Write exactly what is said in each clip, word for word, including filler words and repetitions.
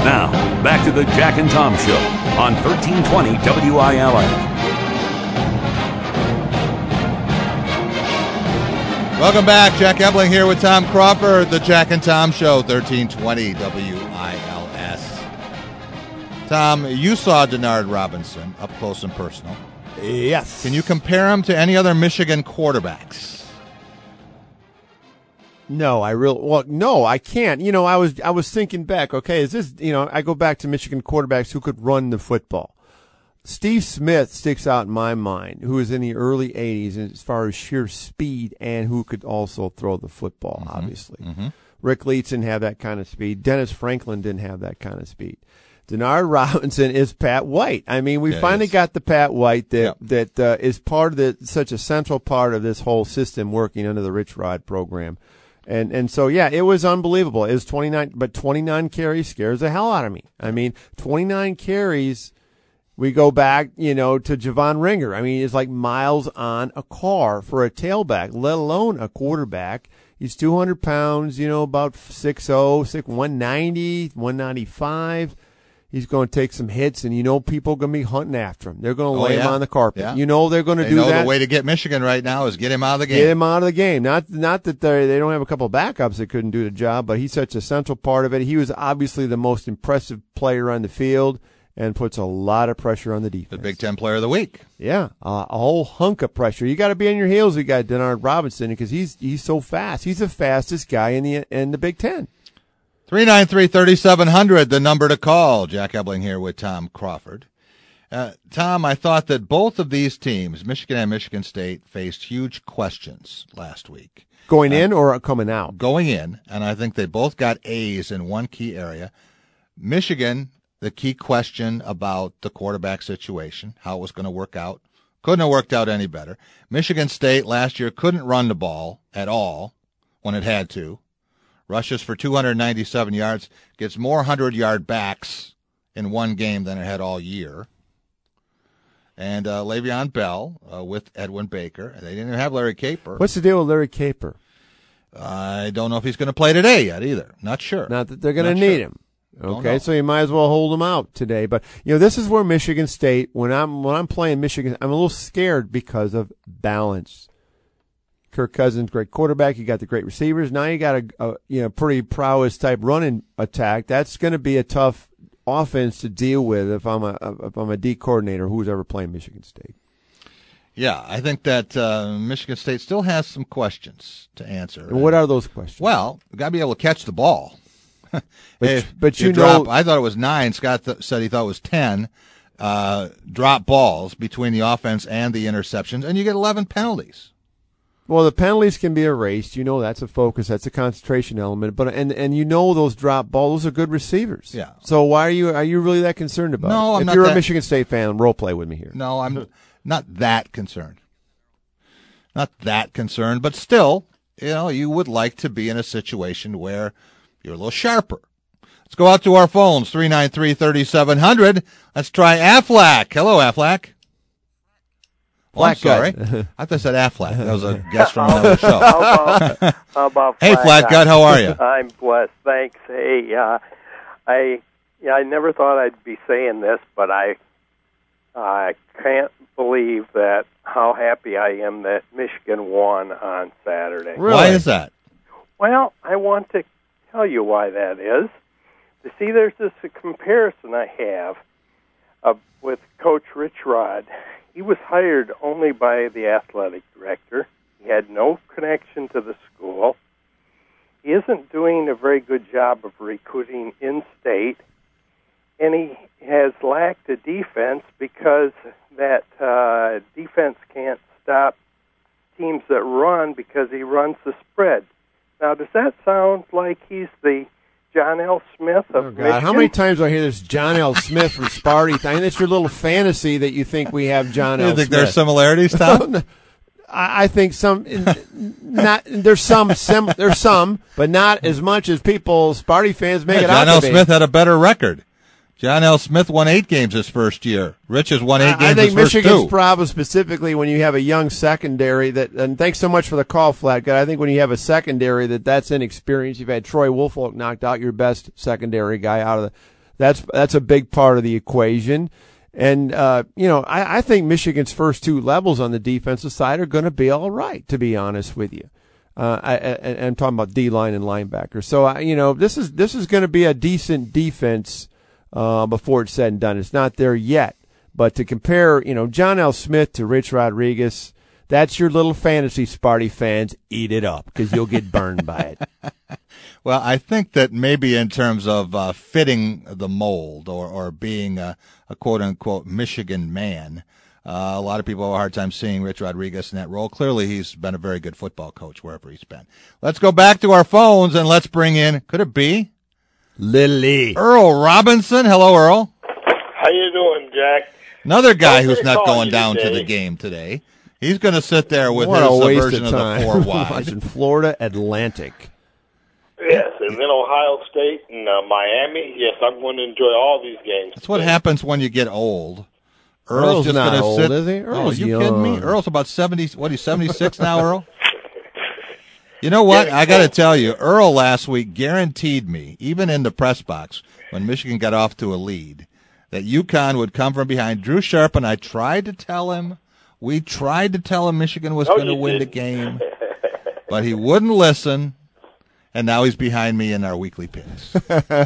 Now, back to the Jack and Tom Show on thirteen twenty W I L S. Welcome back. Jack Ebling here with Tom Crawford, the Jack and Tom Show, thirteen twenty W I L S. Tom, you saw Denard Robinson up close and personal. Yes. Can you compare him to any other Michigan quarterbacks? No, I really well. No, I can't. You know, I was I was thinking back. Okay, is this? You know, I go back to Michigan quarterbacks who could run the football. Steve Smith sticks out in my mind, who was in the early eighties as far as sheer speed and who could also throw the football. Mm-hmm. Obviously, mm-hmm. Rick Leitz didn't have that kind of speed. Dennis Franklin didn't have that kind of speed. Denard Robinson is Pat White. I mean, we yeah, finally got the Pat White that yep. that uh, is part of the such a central part of this whole system working under the Rich Rod program. And and so, yeah, it was unbelievable. It was twenty-nine, but twenty-nine carries scares the hell out of me. I mean, twenty-nine carries, we go back, you know, to Javon Ringer. I mean, it's like miles on a car for a tailback, let alone a quarterback. He's two hundred pounds, you know, about six oh, six, one ninety, one ninety-five. He's going to take some hits, and you know people are going to be hunting after him. They're going to oh, lay yeah. him on the carpet. Yeah. You know they're going to they do know that. The way to get Michigan right now is get him out of the game. Get him out of the game. Not not that they they don't have a couple of backups that couldn't do the job, but he's such a central part of it. He was obviously the most impressive player on the field and puts a lot of pressure on the defense. The Big Ten Player of the Week. Yeah, uh, a whole hunk of pressure. You got to be on your heels. You got Denard Robinson because he's he's so fast. He's the fastest guy in the in the Big Ten. three nine three, three seven zero zero, the number to call. Jack Ebling here with Tom Crawford. Uh, Tom, I thought that both of these teams, Michigan and Michigan State, faced huge questions last week. Going uh, in or coming out? Going in, and I think they both got A's in one key area. Michigan, the key question about the quarterback situation, how it was going to work out. Couldn't have worked out any better. Michigan State last year couldn't run the ball at all when it had to. Rushes for two hundred ninety-seven yards, gets more hundred-yard backs in one game than it had all year. And uh, Le'Veon Bell uh, with Edwin Baker. They didn't even have Larry Caper. What's the deal with Larry Caper? I don't know if he's going to play today yet either. Not sure. Not that they're going to need sure. him. Okay, so you might as well hold him out today. But, you know, this is where Michigan State, when I'm when I'm playing Michigan, I'm a little scared because of balance. Kirk Cousins, great quarterback. You got the great receivers. Now you got a, a you know pretty prowess type running attack. That's going to be a tough offense to deal with if I'm a if I'm a D coordinator who's ever playing Michigan State. Yeah, I think that uh, Michigan State still has some questions to answer. And what are those questions? Well, you got to be able to catch the ball. but if but you, you know, drop, I thought it was nine. Scott th- said he thought it was ten. Uh, drop balls between the offense and the interceptions, and you get eleven penalties. Well, the penalties can be erased. You know that's a focus. That's a concentration element. But and and you know those drop balls, those are good receivers. Yeah. So why are you are you really that concerned about no, it? I'm if not you're that, a Michigan State fan, role play with me here. No, I'm not that concerned. Not that concerned, but still, you know, you would like to be in a situation where you're a little sharper. Let's go out to our phones, three nine three, three seven zero zero. Let's try Aflac. Hello, Aflac. Oh, I'm sorry. I thought I said Affleck. That was a guest from another show. How about, how about hey, Flat Gut, how are you? I'm blessed. Thanks. Hey, uh, I yeah, I never thought I'd be saying this, but I I can't believe that how happy I am that Michigan won on Saturday. Really? Why is that? Well, I want to tell you why that is. You see, there's this comparison I have uh, with Coach Rich Rod. He was hired only by the athletic director. He had no connection to the school. He isn't doing a very good job of recruiting in-state, and he has lacked a defense because that uh, defense can't stop teams that run because he runs the spread. Now, does that sound like he's the John L. Smith of oh, God. Michigan? How many times do I hear this John L. Smith from Sparty? I mean, that's your little fantasy that you think we have John you L. You think Smith. there's similarities, Tom? I think some, not there's some, sim, there's some, but not as much as people, Sparty fans make yeah, it John out L. to be. Smith had a better record. John L. Smith won eight games his first year. Rich has won eight I, games I think his first Michigan's two. problem specifically when you have a young secondary that, and thanks so much for the call, Flat Guy. I think when you have a secondary that that's inexperienced, you've had Troy Woolfolk knocked out your best secondary guy out of the, That's that's a big part of the equation. And, uh, you know, I, I think Michigan's first two levels on the defensive side are going to be all right, to be honest with you. Uh, I, I, I'm talking about D-line and linebackers. So, I, you know, this is this is going to be a decent defense uh, before it's said and done. It's not there yet. But to compare, you know, John L. Smith to Rich Rodriguez, that's your little fantasy, Sparty fans. Eat it up because you'll get burned by it. Well, I think that maybe in terms of uh, fitting the mold or, or being a, a quote-unquote Michigan man, uh, a lot of people have a hard time seeing Rich Rodriguez in that role. Clearly, he's been a very good football coach wherever he's been. Let's go back to our phones and let's bring in, could it be? Lily. Earl Robinson. Hello, Earl. How you doing, Jack? Another guy who's not call going you down today. to the game today. He's going to sit there with What his a uh, waste version of of, time. the four wide. Watching Florida Atlantic. Yes, and then Ohio State and uh, Miami. Yes, I'm going to enjoy all these games. That's what today. happens when you get old. Earl's, Earl's just not going to old, sit. is he? Oh, Earl's you kidding me? young. Earl's about seventy. What? He's seventy-six now, Earl. You know what? I got to tell you, Earl last week guaranteed me, even in the press box when Michigan got off to a lead, that UConn would come from behind. Drew Sharp and I tried to tell him. We tried to tell him Michigan was No, going to you win the didn't. game, but he wouldn't listen. And now he's behind me in our weekly picks. That's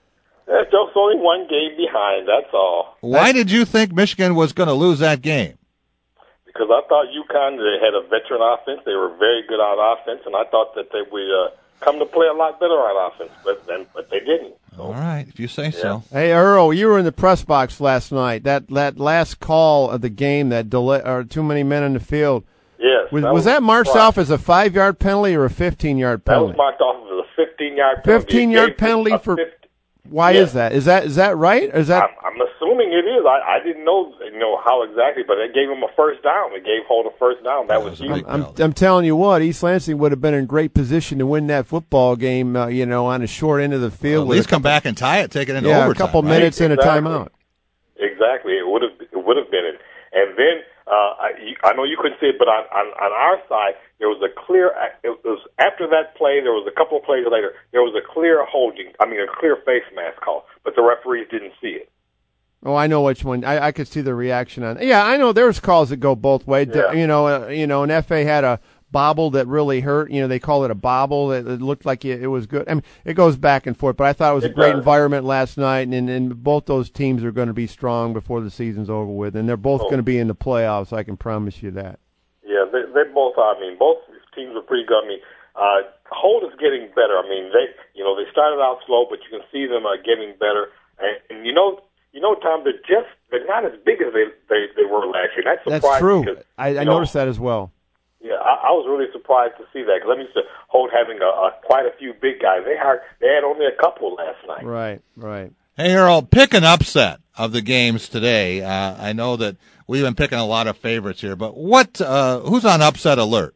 just only one game behind. That's all. Why did you think Michigan was going to lose that game? Because I thought UConn they had a veteran offense. They were very good on offense, and I thought that they would uh, come to play a lot better on offense, but then but they didn't. So, All right, if you say so. Hey, Earl, you were in the press box last night. That that last call of the game, that delay, or too many men in the field, yes, was, was that marked right. off as a five-yard penalty or a fifteen-yard That penalty? was marked off as a fifteen-yard penalty. fifteen-yard It gave penalty a for. fifty Why yeah. is that? Is that is that right? Or is that? I'm, I'm assuming it is. I, I didn't know you know how exactly, but it gave him a first down. It gave Holt a first down. That That was was a huge. big I'm, penalty. I'm telling you what, East Lansing would have been in great position to win that football game, uh, you know, on a short end of the Well, field. at with least a come couple- back and tie it, take it into yeah, overtime. a couple right? minutes in a Exactly. timeout. Exactly, it would have it would have been it. And then uh, I, you, I know you couldn't see it, but on, on on our side there was a clear. It was after that play. There was a couple of plays later. There was a clear holding. I mean, a clear face mask call, but the referees didn't see it. Oh, I know which one. I, I could see the reaction on. Yeah, I know there's calls that go both ways. Yeah. You know, uh, you know, an F A had a bobble that really hurt. You know, they call it a bobble. It, it looked like it, it was good. I mean, it goes back and forth. But I thought it was a It great does. environment last night, and, and both those teams are going to be strong before the season's over with, and they're both Oh. going to be in the playoffs. I can promise you that. Yeah, they they both are. I mean, both teams are pretty good. I mean, uh, Holt is getting better. I mean, they you know they started out slow, but you can see them uh, getting better. And, and you know, you know, Tom, they're just they're not as big as they they, they were last year. That's That's surprising. true. because, I, I you know, noticed that as well. Yeah, I, I was really surprised to see that. Because let me say, Holt having a, a quite a few big guys. They had they had only a couple last night. Right, right. Hey, Earl, pick an upset of the games today. Uh, I know that we've been picking a lot of favorites here, but what? Uh, who's on upset alert?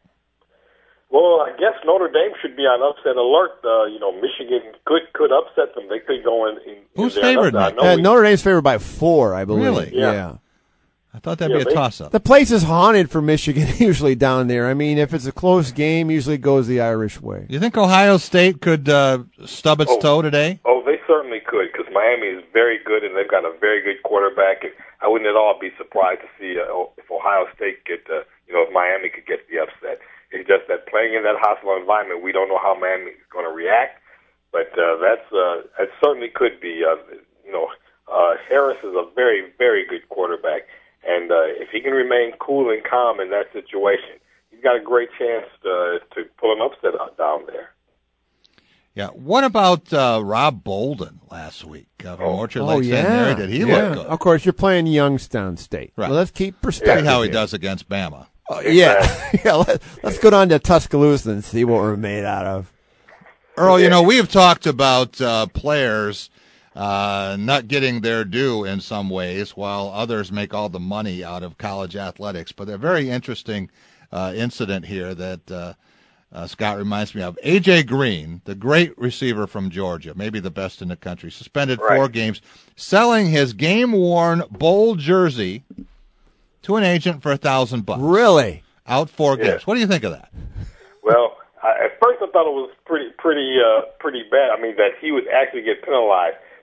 Well, I guess Notre Dame should be on upset alert. Uh, you know, Michigan could could upset them. They could go in. in Who's in there and favored upset. now? I know Uh, we- Notre Dame's favored by four, I believe. Really? Yeah. yeah. I thought that'd Yeah, be a they- toss-up. The place is haunted for Michigan usually down there. I mean, if it's a close game, usually it goes the Irish way. You think Ohio State could uh, stub its Oh. toe today? Oh, they certainly could because Miami is very good and they've got a very good quarterback. And I wouldn't at all be surprised to see uh, if Ohio State get, uh, you know, if Miami could get the upset. It's just that playing in that hostile environment, we don't know how Miami is going to react. But uh, that's uh, it certainly could be. Uh, you know, uh, Harris is a very, very good quarterback, and uh, if he can remain cool and calm in that situation, he's got a great chance to, to pull an upset out down there. Yeah. What about uh, Rob Bolden last week uh, from Oh. Orchard Oh, Lake Saint yeah. Mary? Did he yeah. look good? Of course, you're playing Youngstown State. Right. Well, let's keep See perspective. how he here. does against Bama. Oh, yeah. yeah let, let's go down to Tuscaloosa and see what we're made out of. Earl, you know, we have talked about uh, players uh, not getting their due in some ways while others make all the money out of college athletics. But a very interesting uh, incident here that uh, uh, Scott reminds me of. A J. Green, the great receiver from Georgia, maybe the best in the country, suspended Right. four games, selling his game-worn bowl jersey to an agent for a thousand bucks. Really? Out four Yeah. games. What do you think of that? Well, I, at first I thought it was pretty, pretty, uh, pretty bad. I mean, that he would actually get penalized.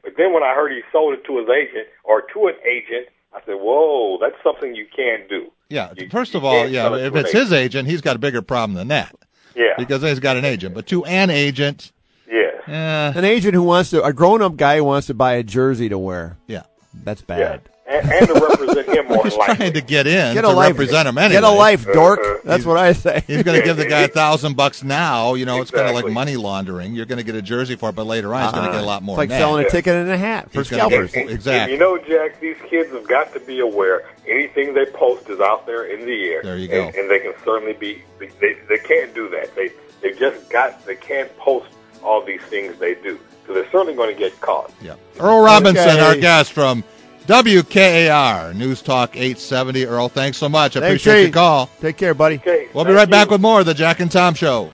But then when I heard he sold it to his agent or to an agent, I said, whoa, that's something you can't do. Yeah, You- first you of all, can't yeah, sell it if to an it's agent. his agent, he's got a bigger problem than that. Yeah. Because he's got an agent. But to an agent, Yes. eh, An agent who wants to, a grown-up guy who wants to buy a jersey to wear. yeah. That's Yeah. bad. And, and to represent him more He's likely. trying to get in Get to a life. represent him anyway. Get a life, dork. Uh, uh, That's what I say. He's going to give the guy a thousand bucks now. You know, it's kind of like Exactly. money laundering. You're going to get a jersey for it, but later on, he's going to get a lot more. It's like than that. selling a ticket and a hat for He's gonna scalpers. get- And- Exactly. And you know, Jack, these kids have got to be aware. Anything they post is out there in the air. There you go. And, and they can certainly be. They they can't do that. They they just got. They can't post all these things they do. So they're certainly going to get caught. Yeah. Earl Robinson, Okay. our guest from W K A R News Talk eight seventy. Earl, thanks so much. I Thanks, appreciate Jay. your call. Take care, buddy. Okay. We'll be thank right back you. with more of the Jack and Tom Show.